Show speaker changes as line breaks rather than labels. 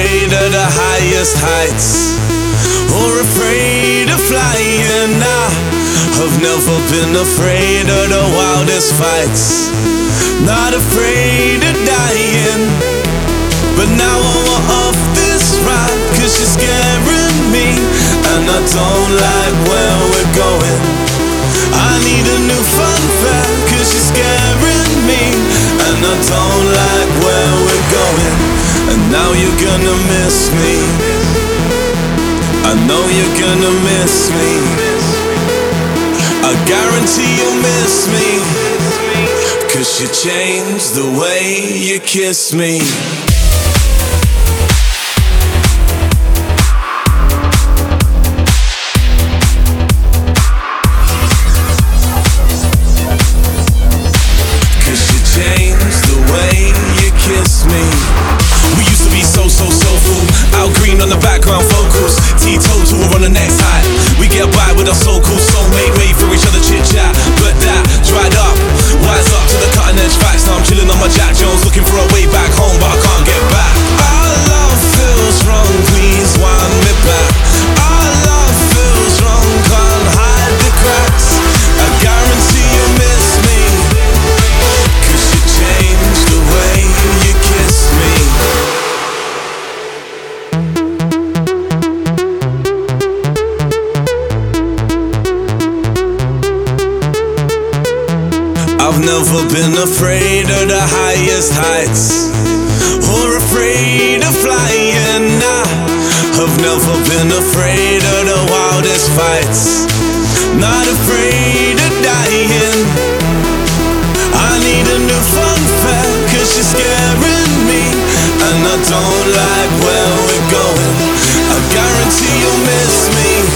afraid of the highest heights, or afraid of flying. I've never been afraid of the wildest fights, not afraid of dying. But now I'm off this ride, cause you're scaring me, and I don't like where we're going. I need a new fun fact, cause you're scaring me, and I don't like where we're going. And now you're gonna miss me, I know you're gonna miss me, I guarantee you'll miss me, cause you changed the way you kiss me. Green on the background vocals, T-toes who are on the next high. We get by with our so-called soulmate, wait for each other chit-chat. But that dried up, wise up to the cutting edge facts. Now I'm chilling on my Jack Jones, looking for a way back home, but I can't get back. Our love feels wrong, please wind me back. Our love feels wrong, can't hide the cracks. I guarantee you'll miss me, cause you changed the way you kiss me. I've never been afraid of the highest heights, or afraid of flying. I've never been afraid of the wildest fights, not afraid of dying. I need a new fun fact, cause you're scaring me, and I don't like where we're going. I guarantee you'll miss me,